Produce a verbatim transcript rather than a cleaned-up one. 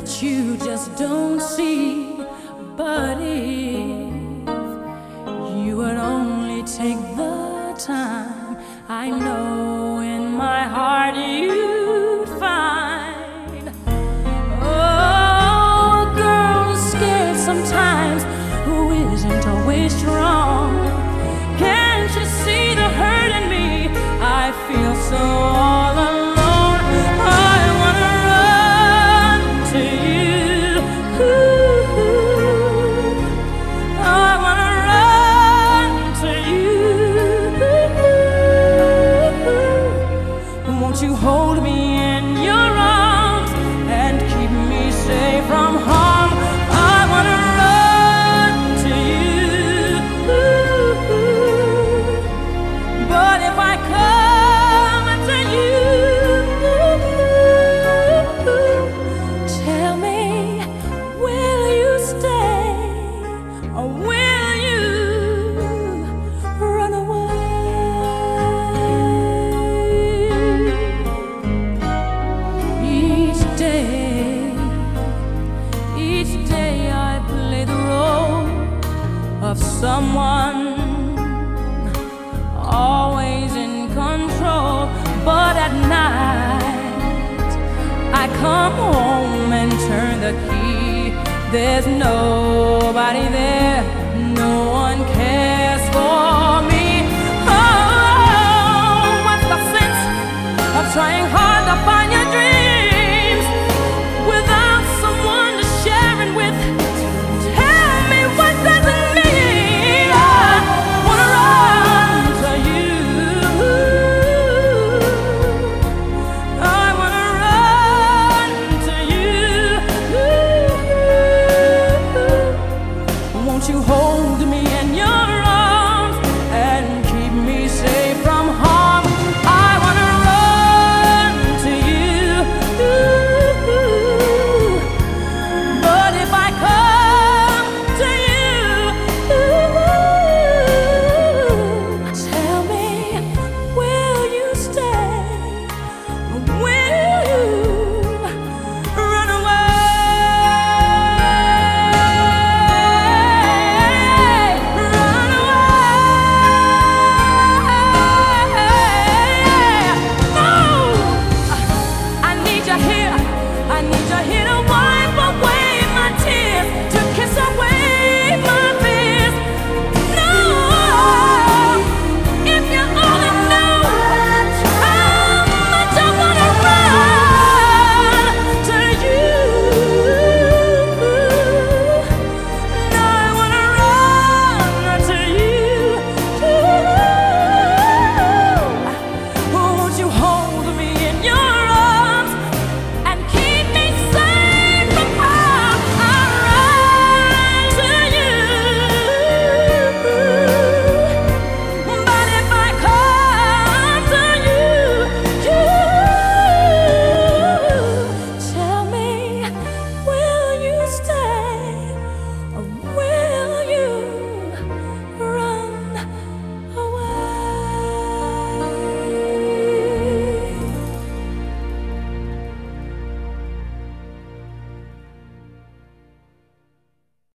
that you just don't see. But if you would only take the time, I know in my heart you'd find. Oh, a girl is scared sometimes who isn't always strong. Can't you see the hurt in me? I feel so all alone. I wanna run to you. Ooh, I wanna run to you. Won't you hold me in your arms and keep me safe from harm? I wanna run to you. But if I come to you, tell me, will you stay or will you run away? Each day, each day I play the role of someone always in control, but at night I come home and turn the key. There's nobody there